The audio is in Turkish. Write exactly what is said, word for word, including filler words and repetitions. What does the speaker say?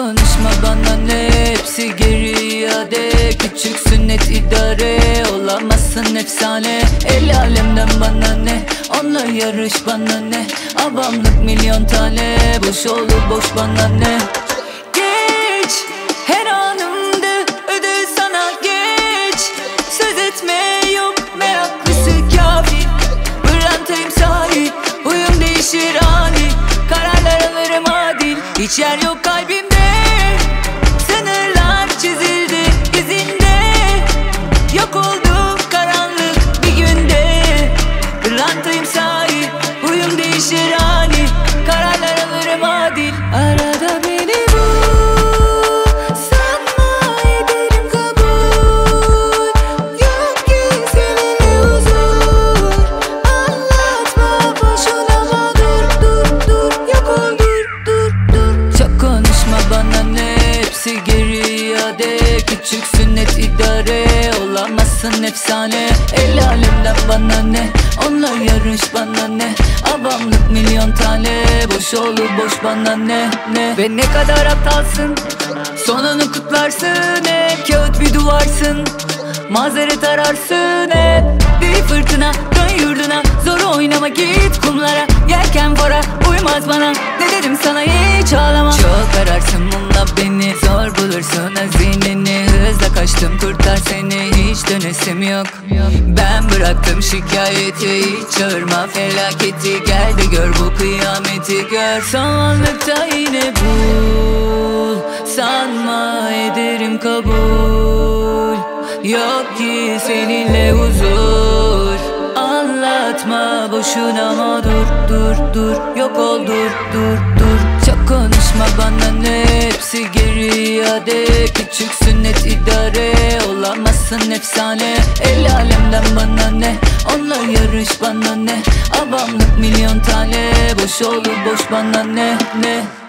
konuşma bana ne, hepsi geri iade. Küçük sünnet idare, olamazsın efsane. El alemden bana ne, onunla yarış bana ne. Avamlık milyon tane, boş olur boş bana ne. Geç, her anımda ödül sana geç. Söz etme yok, meraklısı kafi. Pırlantayım sahip, huyum değişir ani. Kararlar alırım adil, hiç yer yok kalbimde. Sınırlar çizildi izinde. Yok oldu karanlık bir günde. Pırlantayım sahip, huyum değişir ani. Kararlar alırım adil. Arada beni bul, sanma ederim kabul. Yok ki seninle huzur. Anlatma boşuna ama dur dur dur. Yok ol dur dur dur. Çok konuşma bana ne, hepsi geri iade. Küçük sünnet idare, olamazsın efsane. El alemden bana ne, onunla yarış bana ne. Avamlık milyon tane, boş olur boş bana ne ne. Ve ne kadar aptalsın, sonunu kutlarsın hep. Kağıt bir duvarsın, mazeret ararsın hep. Bir fırtına dön yurduna, zor oynama git kumlara. Yelken fora uymaz bana, ne dedim sana hiç ağlama. Çok ararsın bununla beni, zor bulursun hazineni. Hızla kaçtım kurtar seni, hiç dönesim yok. Ben bıraktım şikayeti, hiç çağırma felaketi. Gel de gör bu kıyameti gör. Samanlıkta yine bul, sanma ederim kabul. Yok ki seninle huzur. Anlatma boşuna ama dur dur dur. Yok ol dur dur dur. Çok konuşma bana ne, hepsi geri iade. Küçük sünnet idare, olamazsın efsane. El alemden bana ne, onunla yarış bana ne. Avamlık milyon tane, boş olur boş bana ne ne.